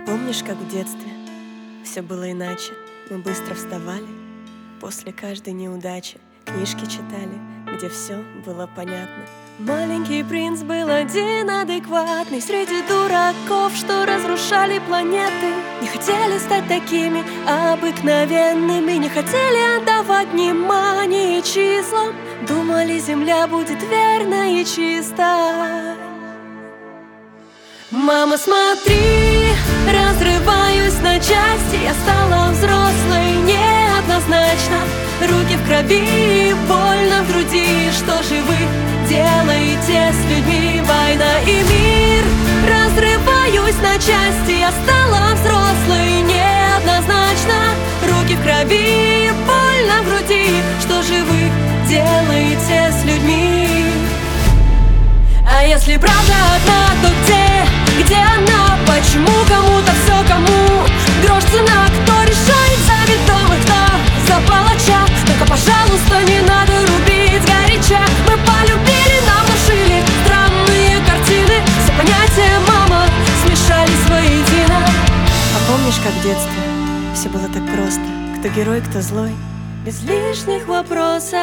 Помнишь, как в детстве все было иначе? Мы быстро вставали после каждой неудачи, книжки читали, где все было понятно. Маленький принц был один адекватный среди дураков, что разрушали планеты. Не хотели стать такими обыкновенными, не хотели отдавать внимание числам. Думали, земля будет верной и чистой. Мама, смотри, разрываюсь на части. Я стала взрослой неоднозначно. Руки в крови, больно в груди. Что же вы делаете с людьми? Война и мир. Разрываюсь на части. Я стала взрослой неоднозначно. Руки в крови, больно в груди. Что же вы делаете с людьми? А если правда одна, то где она? Почему кому-то все, кому грош цена? Кто решает за ведомых, кто за палача? Только, пожалуйста, не надо рубить горяча. Мы полюбили, нам внушили странные картины. Все понятия, мама, смешались воедино. А помнишь, как в детстве все было так просто? Кто герой, кто злой, без лишних вопросов.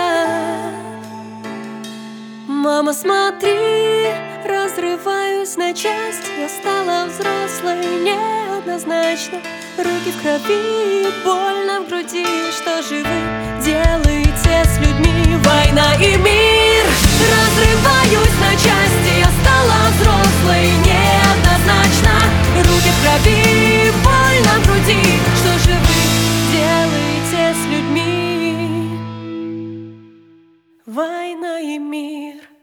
Мама, смотри, разрываюсь на части. Я стала взрослой неоднозначно. Руки в крови, больно в груди. Что же вы делаете с людьми? Война и мир. Разрываюсь на части. Я стала взрослой неоднозначно. Руки в крови, больно в груди. Что же вы делаете с людьми? Война и мир.